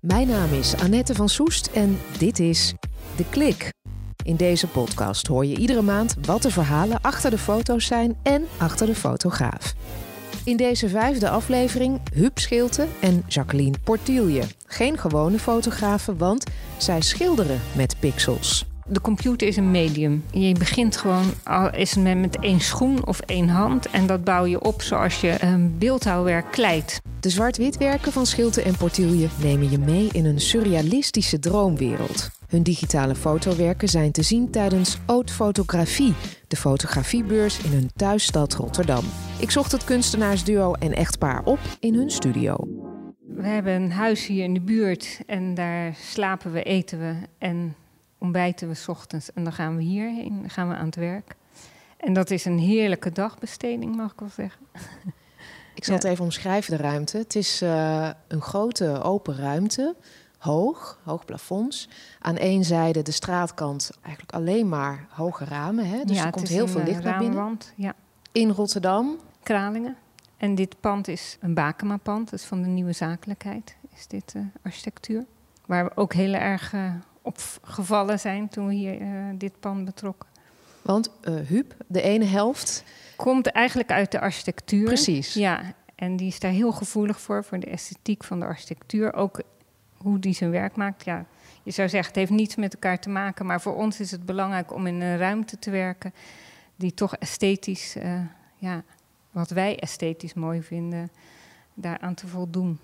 Mijn naam is Annette van Soest en dit is De Klik. In deze podcast hoor je iedere maand wat de verhalen achter de foto's zijn en achter de fotograaf. In deze 5e aflevering Huub Schilte en Jacqueline Portielje. Geen gewone fotografen, want zij schilderen met pixels. De computer is een medium. Je begint gewoon is met één schoen of één hand. En dat bouw je op zoals je een beeldhouwwerk kleidt. De zwart-wit werken van Schilte en Portielje nemen je mee in een surrealistische droomwereld. Hun digitale fotowerken zijn te zien tijdens Haute Fotografie, de fotografiebeurs in hun thuisstad Rotterdam. Ik zocht het kunstenaarsduo en echtpaar op in hun studio. We hebben een huis hier in de buurt en daar slapen we, eten we en ontbijten we 's ochtends. En dan gaan we hierheen, dan gaan we aan het werk. En dat is een heerlijke dagbesteding, mag ik wel zeggen. Ik zal het even omschrijven, de ruimte. Het is een grote open ruimte, hoog plafonds. Aan één zijde de straatkant eigenlijk alleen maar hoge ramen. Hè? Dus er komt heel veel licht naar binnen. Ja. In Rotterdam. Kralingen. En dit pand is een Bakema-pand, dus van de Nieuwe Zakelijkheid is dit architectuur. Waar we ook heel erg op gevallen zijn toen we hier dit pand betrokken. Want Huub, de ene helft komt eigenlijk uit de architectuur. Precies. Ja, en die is daar heel gevoelig voor de esthetiek van de architectuur. Ook hoe die zijn werk maakt. Ja, je zou zeggen, het heeft niets met elkaar te maken. Maar voor ons is het belangrijk om in een ruimte te werken die toch esthetisch, wat wij esthetisch mooi vinden, daaraan te voldoen.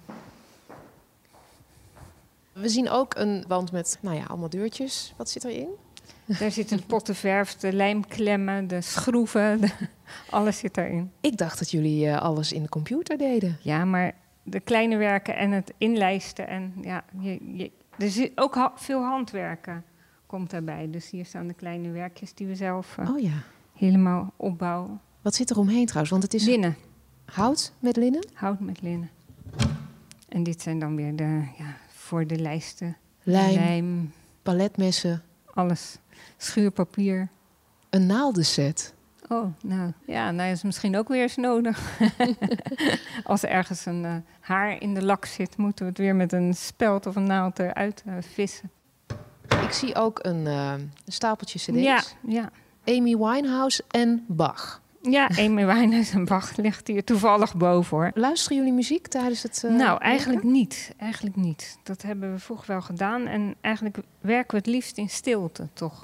We zien ook een wand met, allemaal deurtjes. Wat zit erin? Daar zitten pottenverf, de lijmklemmen, de schroeven, alles zit daarin. Ik dacht dat jullie alles in de computer deden. Ja, maar de kleine werken en het inlijsten en er zit ook veel handwerken komt daarbij. Dus hier staan de kleine werkjes die we zelf helemaal opbouwen. Wat zit er omheen trouwens? Want het is linnen. Hout met linnen? Hout met linnen. En dit zijn dan weer voor de lijsten. Lijm, paletmessen. Alles. Schuurpapier. Een naaldenset. Oh, is misschien ook weer eens nodig. Als ergens een haar in de lak zit, moeten we het weer met een speld of een naald eruit vissen. Ik zie ook een stapeltje cd's. Ja. Amy Winehouse en Bach. Ja, Amy Winehouse en Bach ligt hier toevallig boven, hoor. Luisteren jullie muziek tijdens het eigenlijk niet. Dat hebben we vroeger wel gedaan. En eigenlijk werken we het liefst in stilte, toch?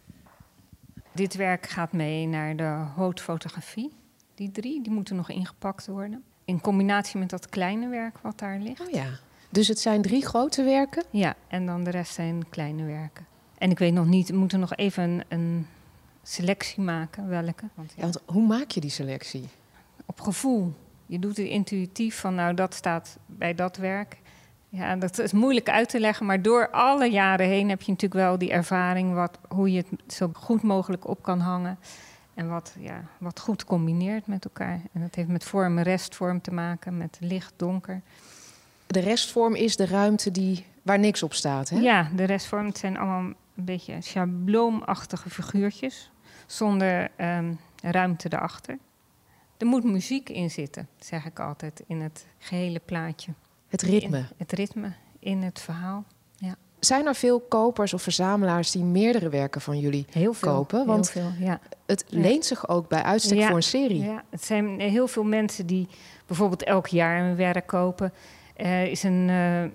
Dit werk gaat mee naar de Haute Fotografie. Die 3, die moeten nog ingepakt worden. In combinatie met dat kleine werk wat daar ligt. Oh ja. Dus het zijn 3 grote werken? Ja, en dan de rest zijn kleine werken. En ik weet nog niet, we moeten nog even een selectie maken, welke. Want hoe maak je die selectie? Op gevoel. Je doet het intuïtief van, dat staat bij dat werk. Ja, dat is moeilijk uit te leggen, maar door alle jaren heen heb je natuurlijk wel die ervaring hoe je het zo goed mogelijk op kan hangen. En wat goed combineert met elkaar. En dat heeft met vorm en restvorm te maken, met licht, donker. De restvorm is de ruimte waar niks op staat, hè? Ja, de restvorm, het zijn allemaal een beetje schabloonachtige figuurtjes. Zonder ruimte erachter. Er moet muziek in zitten, zeg ik altijd, in het gehele plaatje. Het ritme. Het ritme in het verhaal, ja. Zijn er veel kopers of verzamelaars die meerdere werken van jullie kopen? Want heel veel, ja. Het leent zich ook bij uitstek voor een serie. Ja, het zijn heel veel mensen die bijvoorbeeld elk jaar een werk kopen. Is een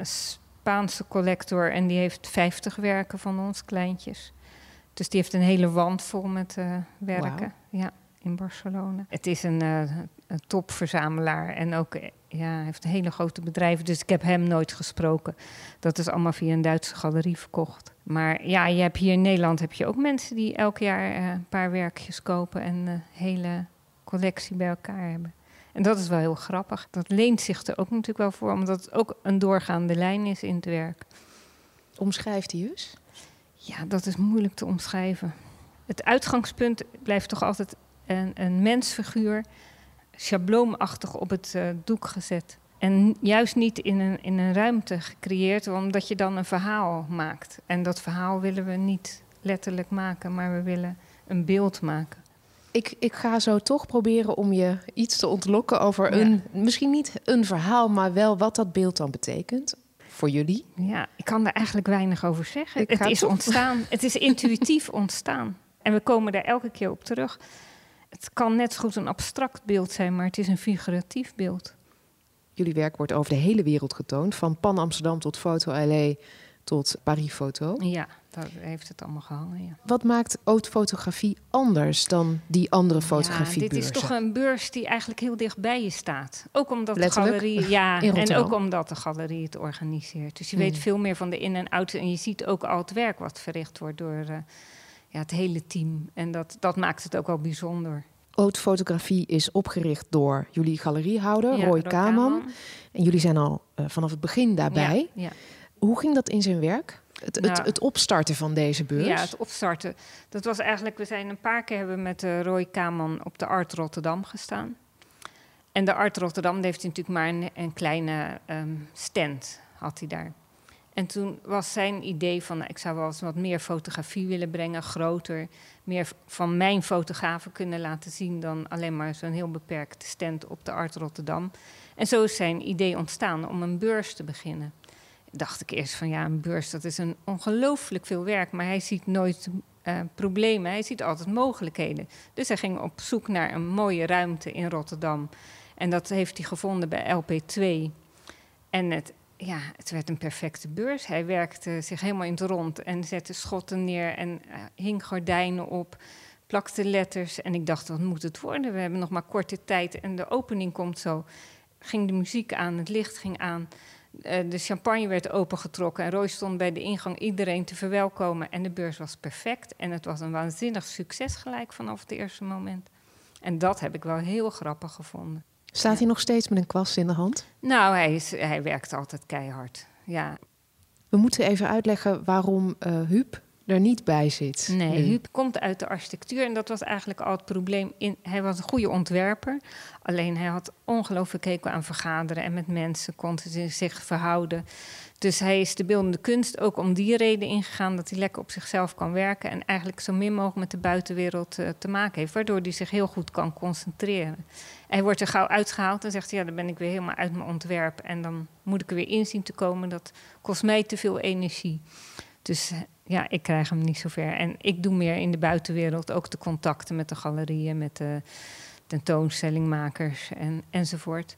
Spaanse collector en die heeft 50 werken van ons, kleintjes. Dus die heeft een hele wand vol met werken. Wow. Ja, in Barcelona. Het is een topverzamelaar en ook heeft hele grote bedrijven. Dus ik heb hem nooit gesproken. Dat is allemaal via een Duitse galerie verkocht. Maar je hebt hier in Nederland heb je ook mensen die elk jaar een paar werkjes kopen en een hele collectie bij elkaar hebben. En dat is wel heel grappig. Dat leent zich er ook natuurlijk wel voor, omdat het ook een doorgaande lijn is in het werk. Omschrijft hij eens? Ja, dat is moeilijk te omschrijven. Het uitgangspunt blijft toch altijd een mensfiguur, schabloonachtig op het doek gezet. En juist niet in een ruimte gecreëerd, omdat je dan een verhaal maakt. En dat verhaal willen we niet letterlijk maken, maar we willen een beeld maken. Ik ga zo toch proberen om je iets te ontlokken over misschien niet een verhaal, maar wel wat dat beeld dan betekent. voor jullie? Ja, ik kan er eigenlijk weinig over zeggen. Ik Het ga is toch- ontstaan. Het is intuïtief ontstaan. En we komen daar elke keer op terug. Het kan net zo goed een abstract beeld zijn, maar het is een figuratief beeld. Jullie werk wordt over de hele wereld getoond. Van Pan Amsterdam tot Foto LA tot Paris Foto. Ja, daar heeft het allemaal gehangen, ja. Wat maakt haute fotografie anders dan die andere Ja, fotografiebeurzen? dit is toch een beurs die eigenlijk heel dicht bij je staat. Ook omdat de Letterlijk? galerie, ja, In en Rotterdam? ook omdat de galerie het organiseert. Dus je weet veel meer van de in- en outs. En je ziet ook al het werk wat verricht wordt door het hele team. En dat maakt het ook wel bijzonder. Haute fotografie is opgericht door jullie galeriehouder, Ja, Roy Kaman. En jullie zijn al vanaf het begin daarbij. Ja. Hoe ging dat in zijn werk? Het opstarten van deze beurs? Ja, het opstarten. Dat was eigenlijk, we zijn een paar keer hebben met Roy Kaman op de Art Rotterdam gestaan. En de Art Rotterdam die heeft natuurlijk maar een kleine stand, had hij daar. En toen was zijn idee van, ik zou wel eens wat meer fotografie willen brengen, groter. Meer van mijn fotografen kunnen laten zien dan alleen maar zo'n heel beperkte stand op de Art Rotterdam. En zo is zijn idee ontstaan om een beurs te beginnen. Dacht ik eerst van ja, een beurs, dat is een ongelooflijk veel werk. Maar hij ziet nooit problemen, hij ziet altijd mogelijkheden. Dus hij ging op zoek naar een mooie ruimte in Rotterdam. En dat heeft hij gevonden bij LP2. En het werd een perfecte beurs. Hij werkte zich helemaal in het rond en zette schotten neer en hing gordijnen op, plakte letters. En ik dacht, wat moet het worden? We hebben nog maar korte tijd en de opening komt zo. Ging de muziek aan, het licht ging aan. De champagne werd opengetrokken en Roy stond bij de ingang iedereen te verwelkomen. En de beurs was perfect. En het was een waanzinnig succes gelijk vanaf het eerste moment. En dat heb ik wel heel grappig gevonden. Staat hij nog steeds met een kwast in de hand? Nou, hij werkt altijd keihard, ja. We moeten even uitleggen waarom Huub er niet bij zit. Nee, nu. Huub komt uit de architectuur en dat was eigenlijk al het probleem. Hij was een goede ontwerper, alleen hij had ongelooflijk hekel aan vergaderen en met mensen kon hij zich verhouden. Dus hij is de beeldende kunst ook om die reden ingegaan dat hij lekker op zichzelf kan werken en eigenlijk zo min mogelijk met de buitenwereld te maken heeft, waardoor hij zich heel goed kan concentreren. Hij wordt er gauw uitgehaald en zegt ja, dan ben ik weer helemaal uit mijn ontwerp en dan moet ik er weer in zien te komen. Dat kost mij te veel energie. Dus ja, ik krijg hem niet zo ver. En ik doe meer in de buitenwereld ook de contacten met de galerieën, met de tentoonstellingmakers enzovoort.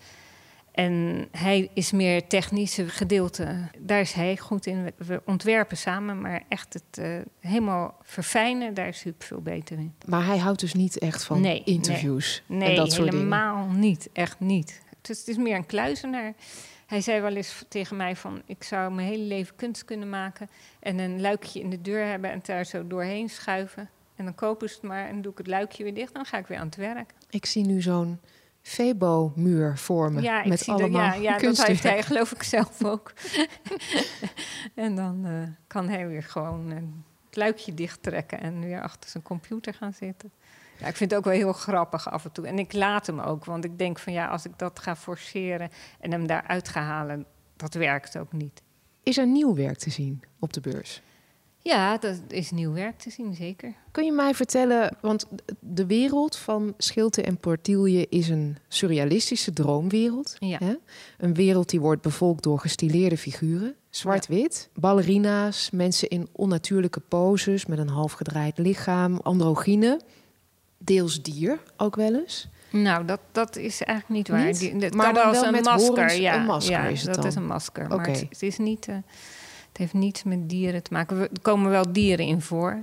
En hij is meer technische gedeelte. Daar is hij goed in. We ontwerpen samen, maar echt het helemaal verfijnen, daar is Huub veel beter in. Maar hij houdt dus niet echt van interviews en dat soort dingen? Helemaal niet. Echt niet. Het is meer een kluizenaar. Hij zei wel eens tegen mij van, ik zou mijn hele leven kunst kunnen maken en een luikje in de deur hebben en daar zo doorheen schuiven. En dan kopen ze het maar en dan doe ik het luikje weer dicht. Dan ga ik weer aan het werk. Ik zie nu zo'n Febo-muur vormen met allemaal dat kunstwerken. heeft hij geloof ik zelf ook. En dan kan hij weer gewoon het luikje dicht trekken en weer achter zijn computer gaan zitten. Ja, ik vind het ook wel heel grappig af en toe. En ik laat hem ook, want ik denk van ja, als ik dat ga forceren en hem daaruit ga halen, dat werkt ook niet. Is er nieuw werk te zien op de beurs? Ja, dat is nieuw werk te zien, zeker. Kun je mij vertellen, want de wereld van Schilte en Portielje is een surrealistische droomwereld. Ja. Hè? Een wereld die wordt bevolkt door gestileerde figuren, zwart-wit, ballerina's, mensen in onnatuurlijke poses met een half gedraaid lichaam, androgyne, deels dier ook wel eens. Nou, dat is eigenlijk niet waar. Niet? Het Maar kan dan als wel een met masker. horens, Ja, een masker is het dat dan? is een masker. Oké. Maar het is niet... Het heeft niets met dieren te maken. Er komen wel dieren in voor.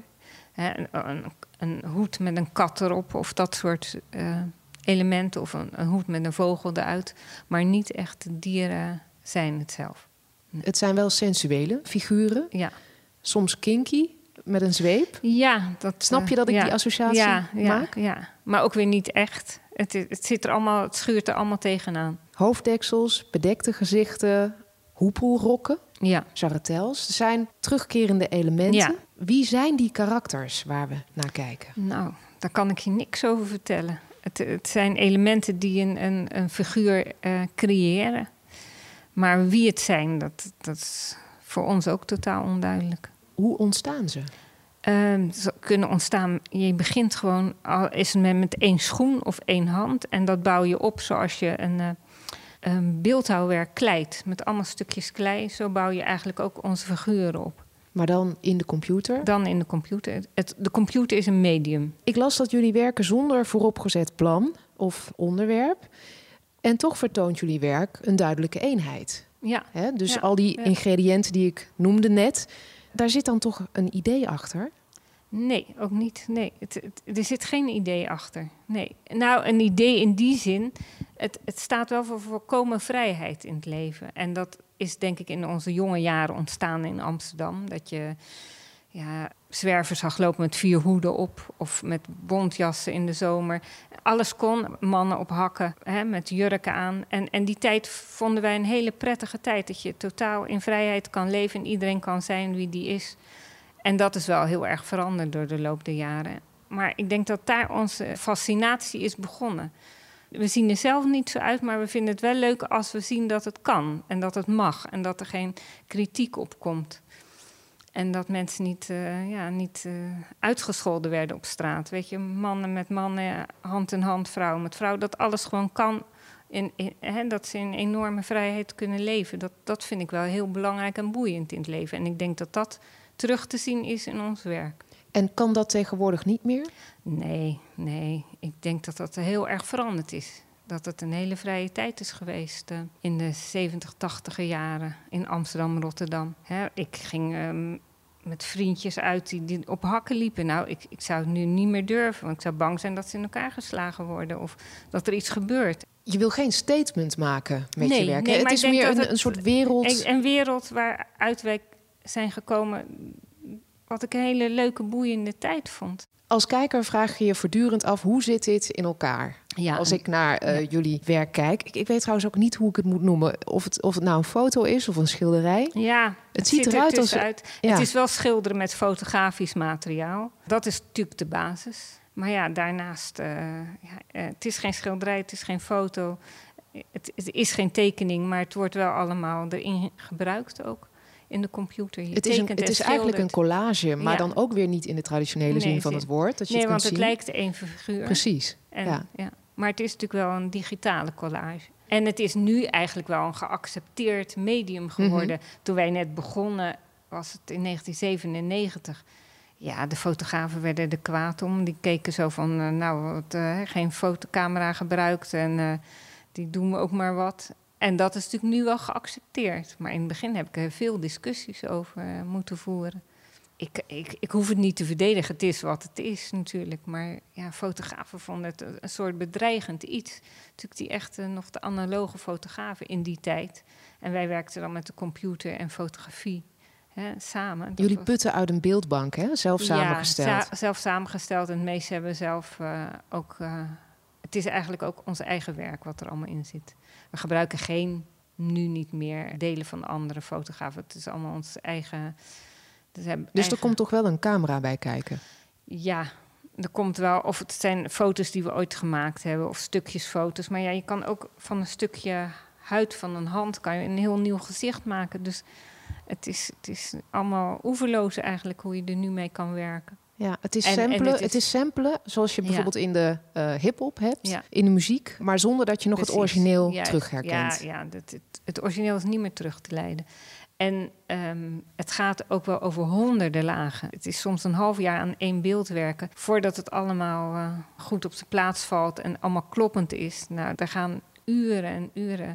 Een hoed met een kat erop of dat soort elementen. Of een hoed met een vogel eruit. Maar niet echt de dieren zijn het zelf. Nee. Het zijn wel sensuele figuren. Ja. Soms kinky, met een zweep. Ja, Snap je dat ik die associatie maak? Ja, maar ook weer niet echt. Het schuurt er allemaal tegenaan. Hoofddeksels, bedekte gezichten, hoepelrokken. Ja. Jarretels. Er zijn terugkerende elementen. Ja. Wie zijn die karakters waar we naar kijken? Nou, daar kan ik je niks over vertellen. Het zijn elementen die een figuur creëren. Maar wie het zijn, dat is voor ons ook totaal onduidelijk. Hoe ontstaan ze? Ze kunnen ontstaan. Je begint gewoon, al is het met één schoen of één hand. En dat bouw je op zoals je beeldhouwwerk klijt. Met allemaal stukjes klei. Zo bouw je eigenlijk ook onze figuren op. Maar dan in de computer? Dan in de computer. De computer is een medium. Ik las dat jullie werken zonder vooropgezet plan of onderwerp. En toch vertoont jullie werk een duidelijke eenheid. Ja. Dus al die ingrediënten die ik noemde net, daar zit dan toch een idee achter? Nee, ook niet. Nee, er zit geen idee achter. Nee. Nou, een idee in die zin, het staat wel voor volkomen vrijheid in het leven. En dat is denk ik in onze jonge jaren ontstaan in Amsterdam. Dat je zwervers zag lopen met 4 hoeden op of met bontjassen in de zomer. Alles kon, mannen op hakken, met jurken aan. En die tijd vonden wij een hele prettige tijd. Dat je totaal in vrijheid kan leven en iedereen kan zijn wie die is. En dat is wel heel erg veranderd door de loop der jaren. Maar ik denk dat daar onze fascinatie is begonnen. We zien er zelf niet zo uit, maar we vinden het wel leuk als we zien dat het kan. En dat het mag. En dat er geen kritiek op komt. En dat mensen niet uitgescholden werden op straat. Weet je, mannen met mannen, hand in hand, vrouw met vrouw. Dat alles gewoon kan. Dat ze in enorme vrijheid kunnen leven. Dat vind ik wel heel belangrijk en boeiend in het leven. En ik denk dat dat terug te zien is in ons werk. En kan dat tegenwoordig niet meer? Nee. Ik denk dat dat heel erg veranderd is. Dat het een hele vrije tijd is geweest in de 70, 80er jaren in Amsterdam, Rotterdam. Ik ging met vriendjes uit die op hakken liepen. Nou, ik zou het nu niet meer durven, want ik zou bang zijn dat ze in elkaar geslagen worden of dat er iets gebeurt. Je wil geen statement maken met je werk. Nee, het is meer een soort wereld. Een wereld waaruit wij zijn gekomen, wat ik een hele leuke, boeiende tijd vond. Als kijker vraag je je voortdurend af, hoe zit dit in elkaar? Ja, als ik naar jullie werk kijk. Ik weet trouwens ook niet hoe ik het moet noemen. Of het nou een foto is of een schilderij. Ja, het ziet eruit als... Ja. Het is wel schilderen met fotografisch materiaal. Dat is natuurlijk de basis. Maar ja, daarnaast... het is geen schilderij, het is geen foto. Het is geen tekening, maar het wordt wel allemaal erin gebruikt ook. In de computer. Het is eigenlijk een collage, maar dan ook weer niet in de traditionele zin van het woord. Dat je het want kunt het zien. lijkt één figuur. Precies. Maar het is natuurlijk wel een digitale collage. En het is nu eigenlijk wel een geaccepteerd medium geworden. Toen wij net begonnen, was het in 1997. Ja, de fotografen werden er kwaad om. Die keken zo van, geen fotocamera gebruikt en die doen we ook maar wat. En dat is natuurlijk nu wel geaccepteerd. Maar in het begin heb ik er veel discussies over moeten voeren. Ik hoef het niet te verdedigen. Het is wat het is natuurlijk. Maar ja, fotografen vonden het een soort bedreigend iets. Natuurlijk die echte nog de analoge fotografen in die tijd. En wij werkten dan met de computer en fotografie samen. Jullie putten uit een beeldbank, hè? Zelf samengesteld. Ja, zelf samengesteld. En het meeste hebben we zelf ook... het is eigenlijk ook ons eigen werk wat er allemaal in zit. We gebruiken nu niet meer delen van andere fotografen. Het is allemaal ons eigen... Dus er komt toch wel een camera bij kijken? Ja, er komt wel... Of het zijn foto's die we ooit gemaakt hebben... of stukjes foto's. Maar ja, je kan ook van een stukje huid van een hand... kan je een heel nieuw gezicht maken. Dus het is allemaal oeverloos eigenlijk... hoe je er nu mee kan werken. Ja, het is samplen zoals je bijvoorbeeld in de hip-hop hebt, in de muziek, maar zonder dat je nog het origineel terug herkent. Ja, het origineel is niet meer terug te leiden. En het gaat ook wel over honderden lagen. Het is soms een half jaar aan één beeld werken voordat het allemaal goed op zijn plaats valt en allemaal kloppend is. Nou, daar gaan uren en uren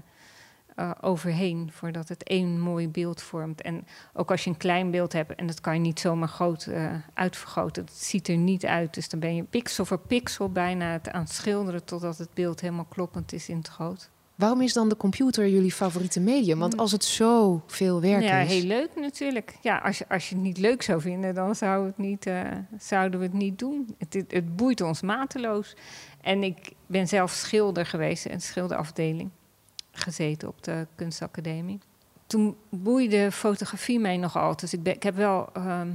overheen voordat het één mooi beeld vormt. En ook als je een klein beeld hebt, en dat kan je niet zomaar groot uitvergroten, het ziet er niet uit. Dus dan ben je pixel voor pixel bijna het aan het schilderen totdat het beeld helemaal kloppend is in het groot. Waarom is dan de computer jullie favoriete medium? Want als het zo veel werk is... Ja, heel leuk natuurlijk. Ja, als je het niet leuk zou vinden, dan zouden we het niet doen. Het boeit ons mateloos. En ik ben zelf schilder geweest, in de schilderafdeling gezeten op de kunstacademie. Toen boeide fotografie mij nogal. Dus ik heb wel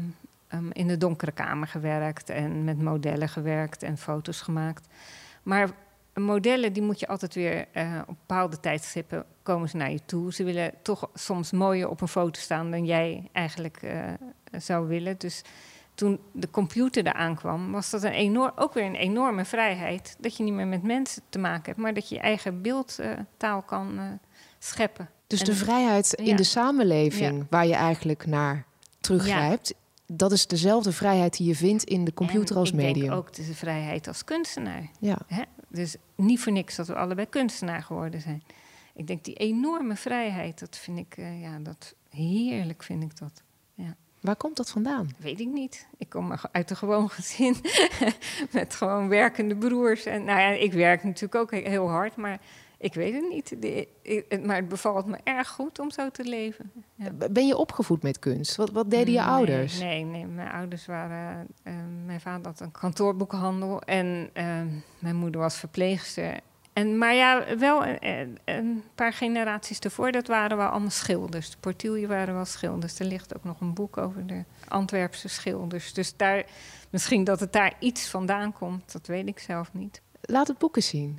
in de donkere kamer gewerkt en met modellen gewerkt en foto's gemaakt. Maar modellen, die moet je altijd weer op bepaalde tijdstippen komen ze naar je toe. Ze willen toch soms mooier op een foto staan dan jij eigenlijk zou willen. Dus toen de computer eraan kwam, was dat ook weer een enorme vrijheid. Dat je niet meer met mensen te maken hebt, maar dat je je eigen beeldtaal kan scheppen. Dus de vrijheid in de samenleving waar je eigenlijk naar teruggrijpt, dat is dezelfde vrijheid die je vindt in de computer als medium. Ik denk ook de vrijheid als kunstenaar. Ja. Hè? Dus niet voor niks dat we allebei kunstenaar geworden zijn. Ik denk die enorme vrijheid, dat vind ik, dat heerlijk vind ik dat. Ja. Waar komt dat vandaan? Weet ik niet. Ik kom uit een gewoon gezin met gewoon werkende broers. En ik werk natuurlijk ook heel hard, maar ik weet het niet. Maar het bevalt me erg goed om zo te leven. Ja. Ben je opgevoed met kunst? Wat deden je ouders? Nee. Mijn ouders waren... mijn vader had een kantoorboekhandel en mijn moeder was verpleegster. Maar wel een paar generaties ervoor, dat waren wel allemaal schilders. De Portielje waren wel schilders. Er ligt ook nog een boek over de Antwerpse schilders. Dus misschien dat het daar iets vandaan komt, dat weet ik zelf niet. Laat het boek eens zien.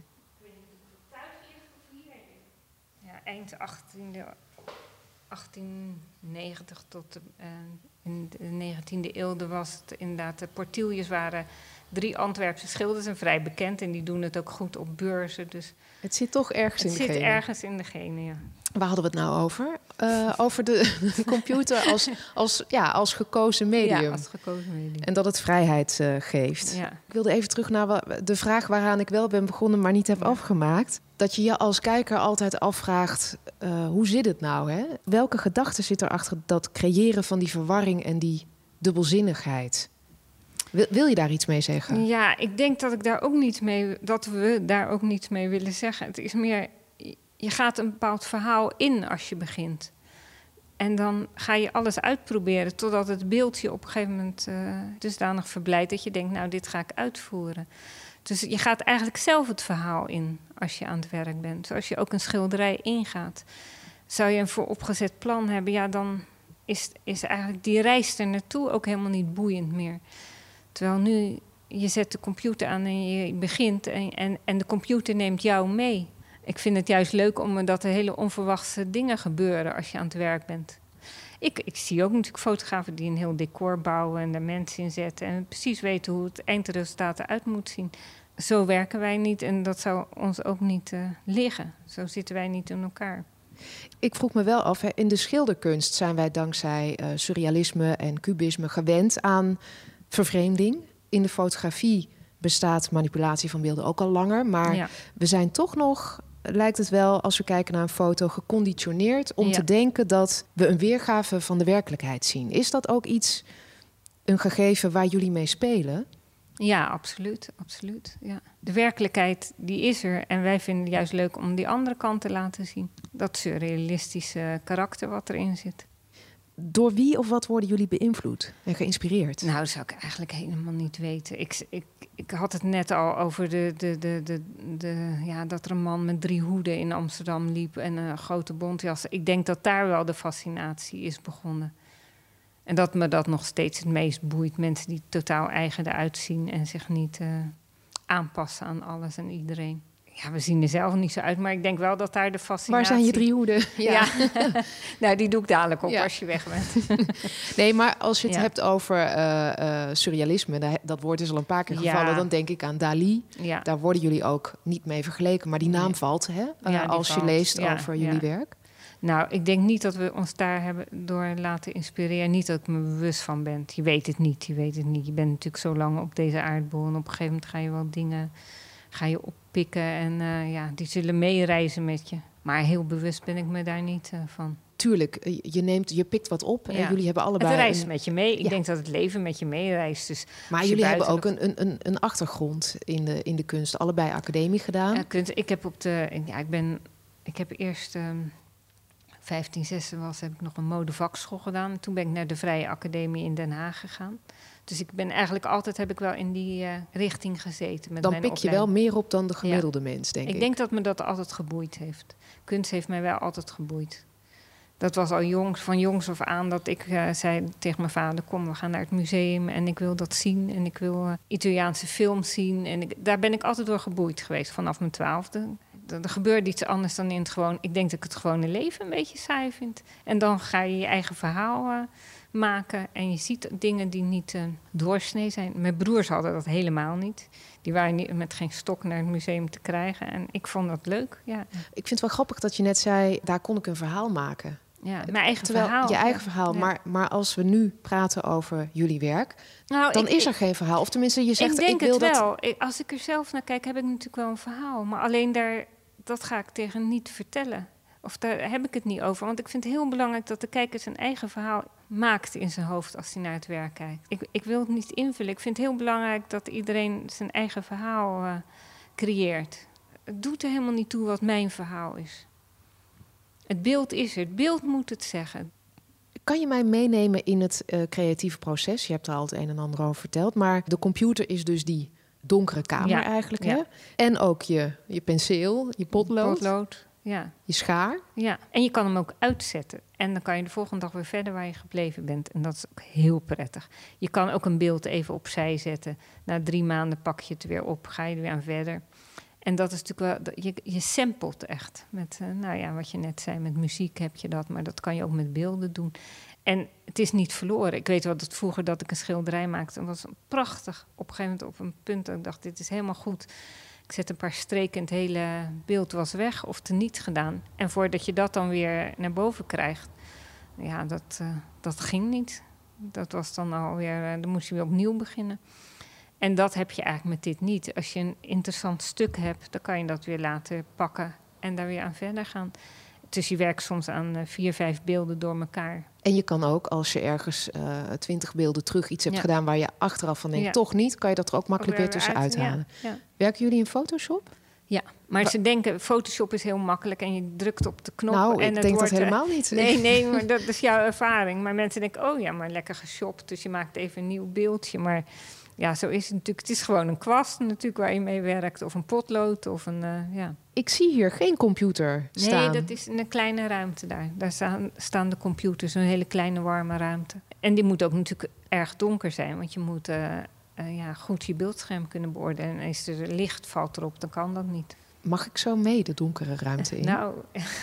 Eind 1890 tot in de 19e eeuw was het inderdaad... De Portieljes waren 3 Antwerpse schilders en vrij bekend. En die doen het ook goed op beurzen. Dus het zit toch ergens in de genen. Het zit ergens in de genen, ja. Waar hadden we het nou over? Over de computer als gekozen medium. Ja, als gekozen medium. En dat het vrijheid geeft. Ja. Ik wilde even terug naar de vraag waaraan ik wel ben begonnen, maar niet heb afgemaakt. Dat je je als kijker altijd afvraagt, hoe zit het nou? Hè? Welke gedachte zit er achter dat creëren van die verwarring en die dubbelzinnigheid? Wil je daar iets mee zeggen? Ja, ik denk dat we daar ook niets mee willen zeggen. Het is meer, je gaat een bepaald verhaal in als je begint. En dan ga je alles uitproberen totdat het beeldje op een gegeven moment dusdanig verblijdt dat je denkt, nou, dit ga ik uitvoeren. Dus je gaat eigenlijk zelf het verhaal in als je aan het werk bent. Zoals je ook een schilderij ingaat. Zou je een vooropgezet plan hebben, ja, dan is eigenlijk die reis er naartoe ook helemaal niet boeiend meer. Terwijl nu, je zet de computer aan en je begint en de computer neemt jou mee. Ik vind het juist leuk omdat er hele onverwachte dingen gebeuren als je aan het werk bent. Ik zie ook natuurlijk fotografen die een heel decor bouwen en er mensen in zetten en precies weten hoe het eindresultaat eruit moet zien. Zo werken wij niet en dat zou ons ook niet liggen. Zo zitten wij niet in elkaar. Ik vroeg me wel af, hè, in de schilderkunst zijn wij dankzij surrealisme en cubisme gewend aan vervreemding. In de fotografie bestaat manipulatie van beelden ook al langer, maar we zijn toch nog, lijkt het wel, als we kijken naar een foto, geconditioneerd om te denken dat we een weergave van de werkelijkheid zien. Is dat ook een gegeven waar jullie mee spelen? Ja, absoluut. Ja. De werkelijkheid, die is er. En wij vinden het juist leuk om die andere kant te laten zien. Dat surrealistische karakter wat erin zit. Door wie of wat worden jullie beïnvloed en geïnspireerd? Nou, dat zou ik eigenlijk helemaal niet weten. Ik had het net al over dat er een man met 3 hoeden in Amsterdam liep en een grote bontjas. Ik denk dat daar wel de fascinatie is begonnen. En dat me dat nog steeds het meest boeit. Mensen die totaal eigen eruit zien en zich niet aanpassen aan alles en iedereen. Ja, we zien er zelf niet zo uit, maar ik denk wel dat daar de fascinatie... Waar zijn je 3 hoeden? Ja. Nou, die doe ik dadelijk op als je weg bent. Nee, maar als je het hebt over surrealisme, dat woord is al een paar keer gevallen, dan denk ik aan Dali. Ja. Daar worden jullie ook niet mee vergeleken, maar die naam valt, hè? Als je leest over jullie werk. Nou, ik denk niet dat we ons daar hebben door laten inspireren. Niet dat ik me bewust van ben. Je weet het niet. Je bent natuurlijk zo lang op deze aardbol en op een gegeven moment ga je wel dingen oppikken en die zullen meereizen met je. Maar heel bewust ben ik me daar niet van. Tuurlijk, je pikt wat op en jullie hebben allebei... Het reist met je mee. Ik denk dat het leven met je meereist. Dus maar jullie hebben ook een achtergrond in de kunst. Allebei academie gedaan. Kunst. Ik heb eerst... 15, 16 heb ik nog een modevakschool gedaan. Toen ben ik naar de Vrije Academie in Den Haag gegaan. Dus ik ben eigenlijk altijd, heb ik wel in die richting gezeten. Dan pik je wel meer op dan de gemiddelde mens, denk ik. Ik denk dat me dat altijd geboeid heeft. Kunst heeft mij wel altijd geboeid. Dat was al van jongs af aan dat ik zei tegen mijn vader... kom, we gaan naar het museum en ik wil dat zien. En ik wil Italiaanse films zien. En daar ben ik altijd door geboeid geweest vanaf mijn 12e. Er gebeurt iets anders dan in het gewoon... Ik denk dat ik het gewone leven een beetje saai vind. En dan ga je je eigen verhaal maken. En je ziet dingen die niet doorsnee zijn. Mijn broers hadden dat helemaal niet. Die waren niet, met geen stok naar het museum te krijgen. En ik vond dat leuk, ja. Ik vind het wel grappig dat je net zei, daar kon ik een verhaal maken. Ja, mijn eigen verhaal. Je eigen verhaal. Ja. Maar als we nu praten over jullie werk, nou, dan is er geen verhaal. Of tenminste, je zegt, ik denk ik wil het wel. dat... Als ik er zelf naar kijk, heb ik natuurlijk wel een verhaal. Maar alleen dat ga ik tegen niet vertellen. Of daar heb ik het niet over. Want ik vind het heel belangrijk dat de kijker zijn eigen verhaal maakt in zijn hoofd als hij naar het werk kijkt. Ik wil het niet invullen. Ik vind het heel belangrijk dat iedereen zijn eigen verhaal creëert. Het doet er helemaal niet toe wat mijn verhaal is. Het beeld is er. Het beeld moet het zeggen. Kan je mij meenemen in het creatieve proces? Je hebt er al het een en ander over verteld. Maar de computer is dus die donkere kamer eigenlijk. Ja. Hè? En ook je penseel, je potlood. Ja. Je schaar. Ja, en je kan hem ook uitzetten. En dan kan je de volgende dag weer verder waar je gebleven bent. En dat is ook heel prettig. Je kan ook een beeld even opzij zetten. Na 3 maanden pak je het weer op, ga je er weer aan verder. En dat is natuurlijk wel... Je samplet echt. Met, wat je net zei, met muziek heb je dat. Maar dat kan je ook met beelden doen. En het is niet verloren. Ik weet wel dat vroeger dat ik een schilderij maakte. En dat was prachtig. Op een gegeven moment op een punt dat ik dacht, dit is helemaal goed. Ik zet een paar streken en het hele beeld was weg of teniet gedaan. En voordat je dat dan weer naar boven krijgt, ja, dat ging niet. Dat was dan alweer, dan moest je weer opnieuw beginnen. En dat heb je eigenlijk met dit niet. Als je een interessant stuk hebt, dan kan je dat weer later pakken en daar weer aan verder gaan. Dus je werkt soms aan 4, 5 beelden door elkaar. En je kan ook, als je ergens 20 beelden terug iets hebt gedaan waar je achteraf van denkt, toch niet, kan je dat er ook makkelijk weer tussenuit halen. Ja. Werken jullie in Photoshop? Ja, maar ze denken, Photoshop is heel makkelijk en je drukt op de knop. Nou, en ik het denk wordt, dat helemaal niet. Nee, maar dat is jouw ervaring. Maar mensen denken, oh ja, maar lekker geshopt. Dus je maakt even een nieuw beeldje. Maar ja, zo is het natuurlijk. Het is gewoon een kwast natuurlijk waar je mee werkt. Of een potlood of een, Ik zie hier geen computer staan. Nee, dat is een kleine ruimte daar. Daar staan de computers, een hele kleine warme ruimte. En die moet ook natuurlijk erg donker zijn. Want je moet goed je beeldscherm kunnen beoordelen. En als er licht valt erop, dan kan dat niet. Mag ik zo mee de donkere ruimte in? Nou,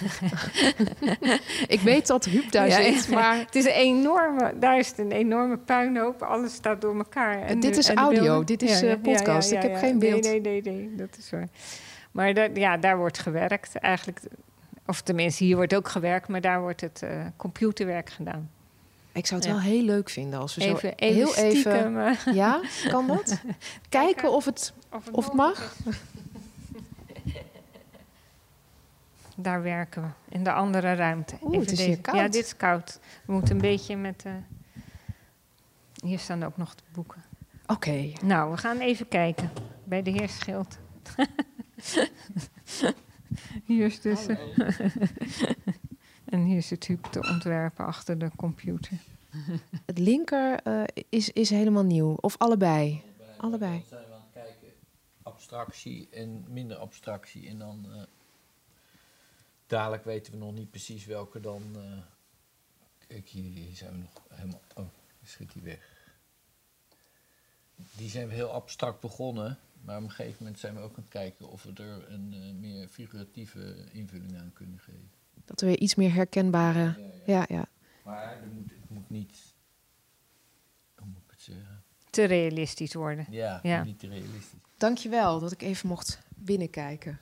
ik weet dat Huub daar zit, maar... Het is daar is het een enorme puinhoop. Alles staat door elkaar. En dit is audio, dit is podcast. Ik heb geen beeld. Nee, dat is waar. Maar daar wordt gewerkt eigenlijk. Of tenminste, hier wordt ook gewerkt, maar daar wordt het computerwerk gedaan. Ik zou het wel heel leuk vinden als we even heel stiekem, even... Ja, kan dat? Kijken of het mag? Daar werken we, in de andere ruimte. Het is hier koud. Ja, dit is koud. We moeten een beetje met... Hier staan ook nog de boeken. Oké. Nou, we gaan even kijken bij de heer Schild. Hier is dus... en hier zit Huub te ontwerpen achter de computer. Het linker is helemaal nieuw. Of allebei? Allebei. Dan zijn we aan het kijken. Abstractie en minder abstractie. En dan... dadelijk weten we nog niet precies welke dan... Kijk, hier zijn we nog helemaal... Oh, schiet die weg. Die zijn we heel abstract begonnen. Maar op een gegeven moment zijn we ook aan het kijken of we er een meer figuratieve invulling aan kunnen geven. Dat er weer iets meer herkenbare... Ja. Maar het moet niet... Hoe moet ik het zeggen? Te realistisch worden. Ja, niet te realistisch. Dankjewel dat ik even mocht binnenkijken.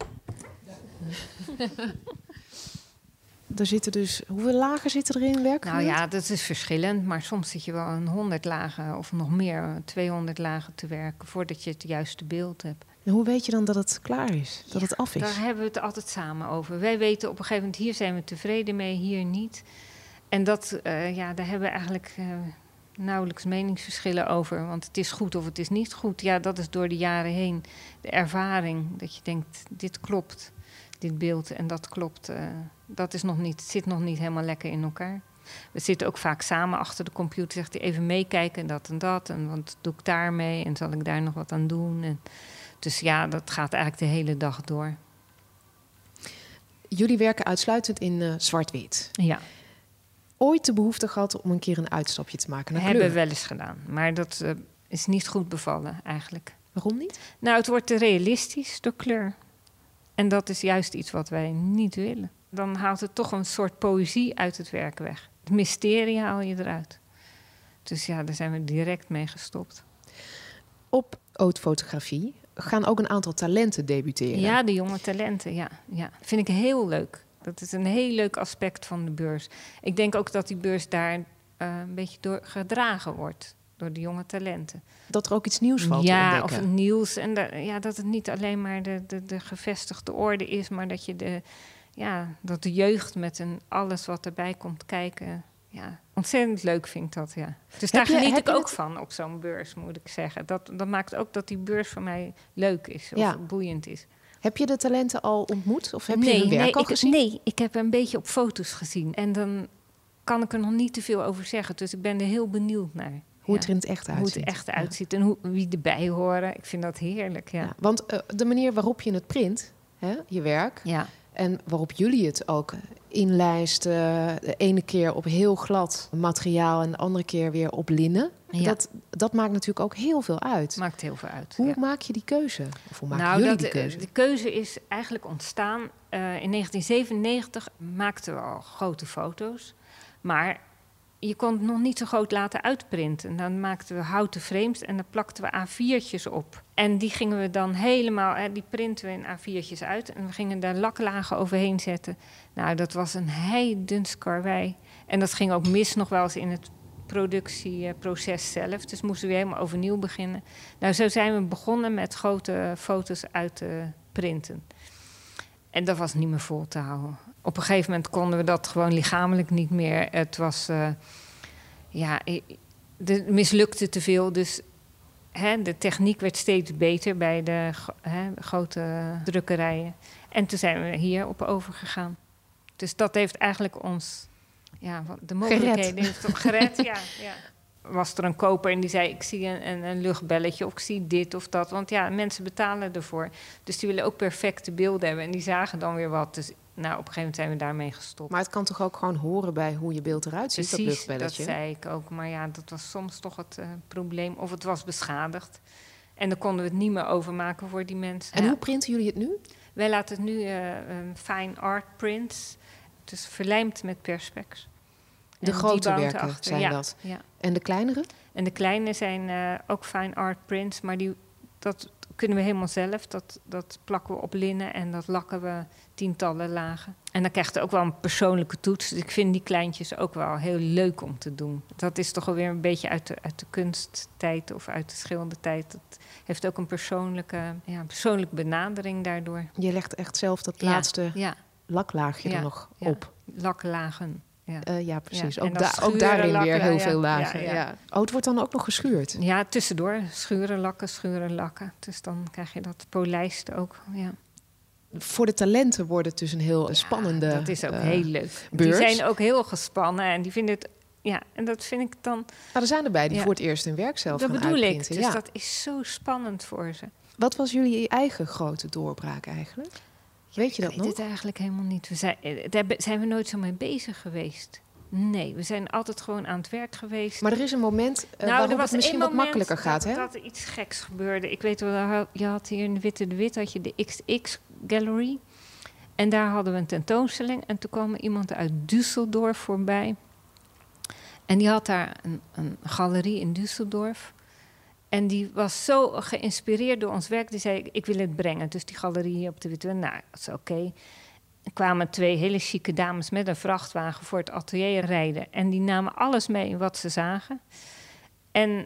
Er zitten dus... Hoeveel lagen zitten er in werk? Nou ja, dat is verschillend. Maar soms zit je wel een 100 lagen of nog meer, 200 lagen te werken voordat je het juiste beeld hebt. En hoe weet je dan dat het klaar is? Dat het af is? Daar hebben we het altijd samen over. Wij weten op een gegeven moment, hier zijn we tevreden mee, hier niet. En dat, daar hebben we eigenlijk nauwelijks meningsverschillen over. Want het is goed of het is niet goed. Ja, dat is door de jaren heen de ervaring. Dat je denkt, dit klopt, dit beeld en dat klopt. Dat is nog niet, zit nog niet helemaal lekker in elkaar. We zitten ook vaak samen achter de computer. Zegt hij even meekijken, dat en dat. En wat doe ik daarmee? En zal ik daar nog wat aan doen? En dus ja, dat gaat eigenlijk de hele dag door. Jullie werken uitsluitend in zwart-wit. Ja. Ooit de behoefte gehad om een keer een uitstapje te maken naar kleur? Hebben we wel eens gedaan. Maar dat is niet goed bevallen eigenlijk. Waarom niet? Nou, het wordt te realistisch door kleur. En dat is juist iets wat wij niet willen. Dan haalt het toch een soort poëzie uit het werk weg. Het mysterie haal je eruit. Dus ja, daar zijn we direct mee gestopt. Op haute fotografie gaan ook een aantal talenten debuteren. Ja, de jonge talenten, ja. Vind ik heel leuk. Dat is een heel leuk aspect van de beurs. Ik denk ook dat die beurs daar een beetje door gedragen wordt. Door de jonge talenten. Dat er ook iets nieuws valt te ontdekken. Of nieuws. En dat het niet alleen maar de gevestigde orde is, maar dat je dat de jeugd met alles wat erbij komt kijken. Ja, ontzettend leuk vind ik dat, ja. Dus daar geniet ik ook van op zo'n beurs, moet ik zeggen. Dat maakt ook dat die beurs voor mij leuk is of boeiend is. Heb je de talenten al ontmoet? Of heb je hun werk al gezien? Nee, ik heb een beetje op foto's gezien. En dan kan ik er nog niet te veel over zeggen. Dus ik ben er heel benieuwd naar. Hoe het er in het echt uitziet. Hoe het echt uitziet en wie erbij horen. Ik vind dat heerlijk, ja. Want de manier waarop je het print, je werk... Ja. En waarop jullie het ook inlijsten. De ene keer op heel glad materiaal en de andere keer weer op linnen. Ja. Dat maakt natuurlijk ook heel veel uit. Maakt heel veel uit. Hoe maak je die keuze? Of hoe maken jullie die keuze? De keuze is eigenlijk ontstaan. In 1997 maakten we al grote foto's. Maar je kon het nog niet zo groot laten uitprinten. Dan maakten we houten frames en dan plakten we A4'tjes op. En die gingen we dan helemaal, die printen we in A4'tjes uit. En we gingen daar laklagen overheen zetten. Nou, dat was een heidens karwei. En dat ging ook mis nog wel eens in het productieproces zelf. Dus moesten we helemaal overnieuw beginnen. Nou, zo zijn we begonnen met grote foto's uit te printen. En dat was niet meer vol te houden. Op een gegeven moment konden we dat gewoon lichamelijk niet meer. Het was, het mislukte te veel. Dus de techniek werd steeds beter bij de grote drukkerijen. En toen zijn we hierop overgegaan. Dus dat heeft eigenlijk ons, de mogelijkheden heeft toch gered. Ja. Was er een koper en die zei, ik zie een luchtbelletje of ik zie dit of dat. Want mensen betalen ervoor. Dus die willen ook perfecte beelden hebben. En die zagen dan weer wat. Dus op een gegeven moment zijn we daarmee gestopt. Maar het kan toch ook gewoon horen bij hoe je beeld eruit ziet, precies, dat luchtbelletje? Dat zei ik ook. Maar dat was soms toch het probleem. Of het was beschadigd. En dan konden we het niet meer overmaken voor die mensen. En hoe printen jullie het nu? Wij laten het nu fine art prints. Dus verlijmd met perspex. De grote werken zijn dat. Ja. En de kleinere? En de kleine zijn ook fine art prints, maar dat kunnen we helemaal zelf. Dat plakken we op linnen en dat lakken we tientallen lagen. En dan krijgt het ook wel een persoonlijke toets. Dus ik vind die kleintjes ook wel heel leuk om te doen. Dat is toch alweer een beetje uit de kunsttijd of uit de schildertijd. Dat heeft ook een persoonlijke benadering daardoor. Je legt echt zelf dat laatste laklaagje er nog op. Laklagen. Ja, precies. Ja, ook daarin weer heel veel lagen. Ja. Oh, het wordt dan ook nog geschuurd? Ja, tussendoor. Schuren, lakken. Dus dan krijg je dat polijst ook. Ja. Voor de talenten wordt het dus een heel spannende dat is ook heel leuk. beurs. Die zijn ook heel gespannen en die vinden het... Ja, en dat vind ik dan... Maar er zijn erbij die voor het eerst hun werk zelf gaan uitprinten. Dat bedoel ik. Dus dat is zo spannend voor ze. Wat was jullie eigen grote doorbraak eigenlijk? Weet je dat nog? Ik weet het eigenlijk helemaal niet. Daar zijn we nooit zo mee bezig geweest. Nee, we zijn altijd gewoon aan het werk geweest. Maar er is een moment waarop het misschien wat makkelijker gaat, hè? Dat er iets geks gebeurde. Ik weet wel, je had hier in de Witte de Wit had je de XX Gallery. En daar hadden we een tentoonstelling. En toen kwam iemand uit Düsseldorf voorbij. En die had daar een galerie in Düsseldorf. En die was zo geïnspireerd door ons werk. Die zei, ik wil het brengen. Dus die galerie hier op de Witte. Nou, dat is oké. Er kwamen 2 hele chique dames met een vrachtwagen voor het atelier rijden. En die namen alles mee wat ze zagen. En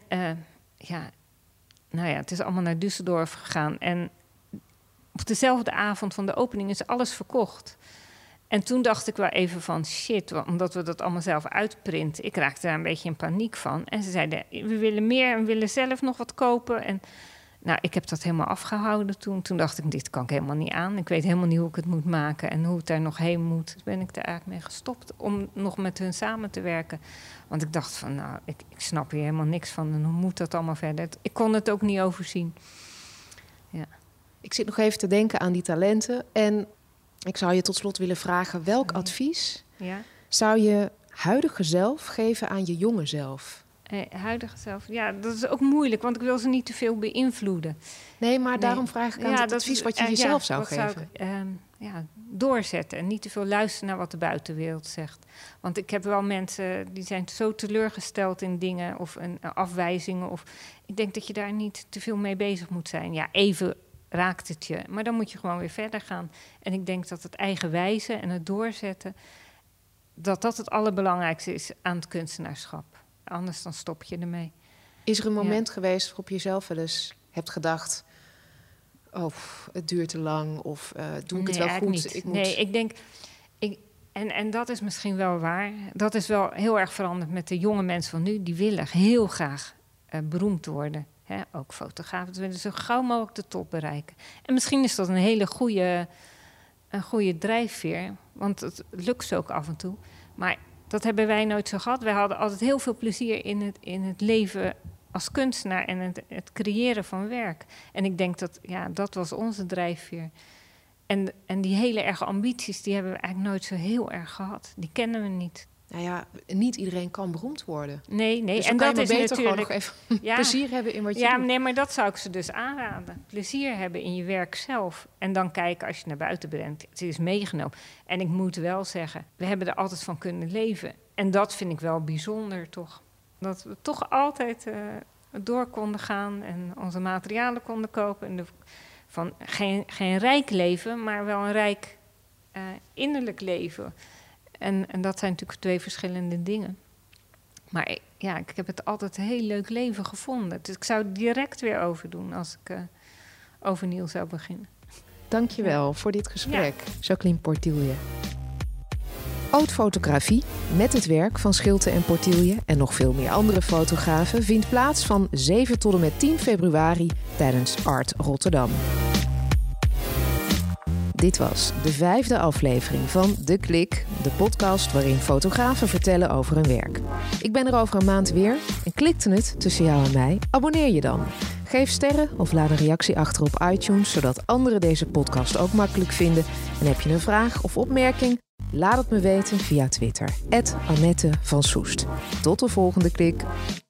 het is allemaal naar Düsseldorf gegaan. En op dezelfde avond van de opening is alles verkocht. En toen dacht ik wel even van shit, omdat we dat allemaal zelf uitprinten. Ik raakte daar een beetje in paniek van. En ze zeiden, we willen meer en we willen zelf nog wat kopen. En ik heb dat helemaal afgehouden toen. Toen dacht ik, dit kan ik helemaal niet aan. Ik weet helemaal niet hoe ik het moet maken en hoe het daar nog heen moet. Dus ben ik er eigenlijk mee gestopt om nog met hun samen te werken. Want ik dacht van, ik snap hier helemaal niks van. En hoe moet dat allemaal verder? Ik kon het ook niet overzien. Ja. Ik zit nog even te denken aan die talenten. En ik zou je tot slot willen vragen, welk advies zou je huidige zelf geven aan je jonge zelf? Huidige zelf, dat is ook moeilijk, want ik wil ze niet te veel beïnvloeden. Nee, maar daarom vraag ik aan het advies wat je jezelf zou geven. doorzetten. En niet te veel luisteren naar wat de buitenwereld zegt. Want ik heb wel mensen die zijn zo teleurgesteld in dingen of afwijzingen. Of ik denk dat je daar niet te veel mee bezig moet zijn. Ja, even raakt het je. Maar dan moet je gewoon weer verder gaan. En ik denk dat het eigenwijze en het doorzetten, dat het allerbelangrijkste is aan het kunstenaarschap. Anders dan stop je ermee. Is er een moment geweest waarop je zelf wel eens hebt gedacht, oh, het duurt te lang of doe ik het wel goed? Ik denk, en dat is misschien wel waar. Dat is wel heel erg veranderd met de jonge mensen van nu. Die willen heel graag beroemd worden. Hè? Ook fotografen willen zo gauw mogelijk de top bereiken. En misschien is dat een hele goede drijfveer. Want het lukt ze ook af en toe. Maar dat hebben wij nooit zo gehad. Wij hadden altijd heel veel plezier in het leven als kunstenaar en het creëren van werk. En ik denk dat was onze drijfveer. En die hele erge ambities, die hebben we eigenlijk nooit zo heel erg gehad. Die kennen we niet. Nou ja, niet iedereen kan beroemd worden. Nee. Dus en dat is beter natuurlijk gewoon nog even plezier hebben in wat je doet. Nee, maar dat zou ik ze dus aanraden. Plezier hebben in je werk zelf. En dan kijken als je naar buiten brengt. Het is meegenomen. En ik moet wel zeggen, we hebben er altijd van kunnen leven. En dat vind ik wel bijzonder, toch. Dat we toch altijd door konden gaan en onze materialen konden kopen. En van geen rijk leven, maar wel een rijk innerlijk leven. En dat zijn natuurlijk 2 verschillende dingen. Maar ik heb het altijd een heel leuk leven gevonden. Dus ik zou het direct weer overdoen als ik overnieuw zou beginnen. Dankjewel voor dit gesprek, Jacqueline Portilje. Haute fotografie met het werk van Schilte en Portilje en nog veel meer andere fotografen vindt plaats van 7 tot en met 10 februari tijdens Art Rotterdam. Dit was de 5e aflevering van De Klik, de podcast waarin fotografen vertellen over hun werk. Ik ben er over een maand weer en klikte het tussen jou en mij? Abonneer je dan. Geef sterren of laat een reactie achter op iTunes, zodat anderen deze podcast ook makkelijk vinden. En heb je een vraag of opmerking? Laat het me weten via Twitter, @Annette van Soest. Tot de volgende klik.